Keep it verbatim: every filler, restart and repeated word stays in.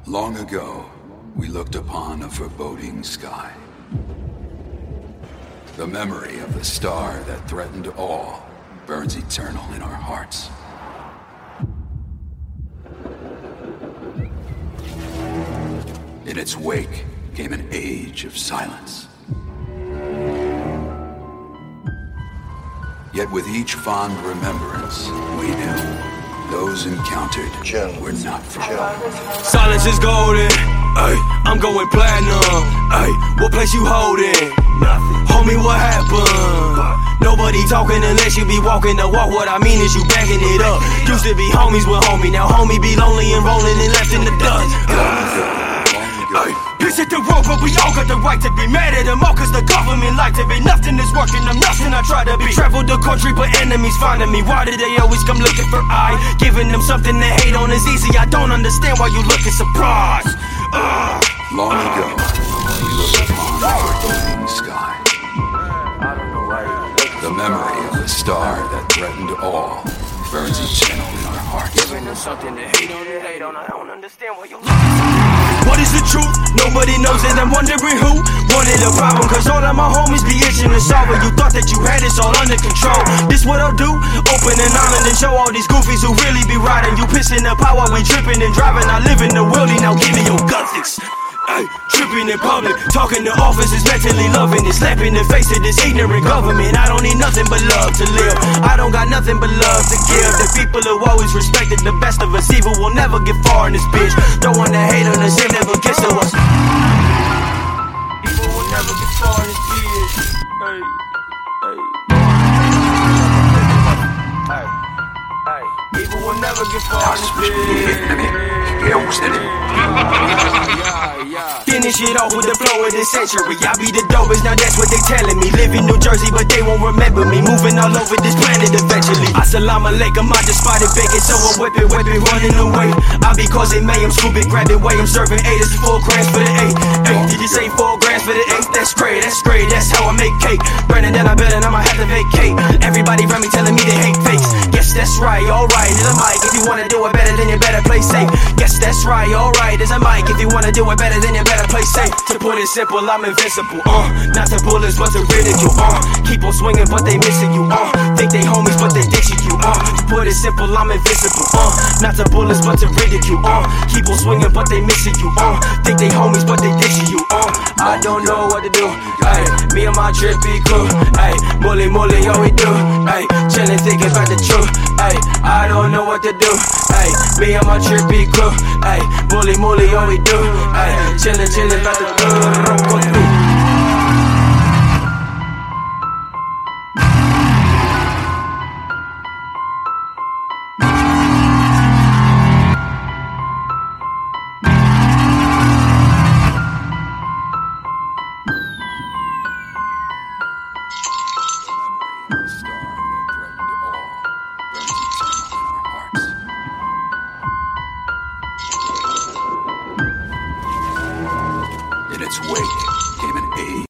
Long ago, we looked upon a foreboding sky. The memory of the star that threatened all burns eternal in our hearts. In its wake came an age of silence. Yet with each fond remembrance, we knew those encountered were not forgotten. Silence is golden. Ay, I'm going platinum. Ay, what place you holding? Nothing. Homie, what happened? Nobody talking unless you be walking the walk. What I mean is you backing it up. Used to be homies with homie, now homie be lonely and rolling and left in the dust. Ay, peace at the road, but we all got the right to be mad at them all, cause the government like to be nothing is working. I'm nothing I try to be. Traveled the country, but enemies finding me. Why do they always come looking for I? Giving them something to hate on is easy. I don't understand why you looking surprised. uh. Long ago, we looked upon the foreboding sky. The memory of the star that threatened all burns eternal in our hearts. Giving them something to hate on and hate on. I don't understand why you looking. What is the truth? Nobody knows it. I'm wondering who wanted a problem, cause all of my homies be itching to solve it. You thought that you had this all under control. This what I'll do? Open an island and show all these goofies who really be riding. You pissing the power, we tripping and driving. I live in the worldie, now give me your guns. Ay, tripping in public, talking to officers, mentally loving it, slapping the face of this ignorant government. I don't need nothing but love to live. I don't got nothing but love to give. The people who always respected the best of us, evil will never get far in this bitch. Don't wanna hate on us, it never gets to us. Evil will never get far in this bitch. Hey, hey, hey, hey. Evil will never get far in this bitch. Finish it off with the flow of the century. I be the dopest, now that's what they telling me. Live in New Jersey, but they won't remember me. Moving all over this planet eventually. Assalamu alaikum, I just spotted bacon, so I'm whipping, whipping, running away. I be causing mayhem, scooping, grabbing way. I'm serving eight, it's four grams for the eight. Eight, did you say four grams for the eight? That's great, that's great, that's how I make cake. Brandon, then I bet and I'ma have to vacate. Everybody around me telling me they hate fakes. Yes, that's right, alright, it's a mic. If you wanna do it better, then you better play safe. Yes, that's right, alright, it's a mic. If you wanna do it better, then you better play safe. To put it simple, I'm invincible, uh not to bullets, but to ridicule, uh keep on swinging, but they missing you, uh think they homies, but they ditching you, uh to put it simple, I'm invincible, uh not to bullets, but to ridicule, uh keep on swinging, but they missing you, uh think they homies, but they ditching you, uh I don't know what to do, ayy, me and my trippy crew, ayy, mully mully, all we do, ayy, chillin', thinking about the truth, ayy, I don't know what to do, ayy, me and my trippy crew, ayy, mully mully, all we do, ayy, chillin', chillin', about the truth.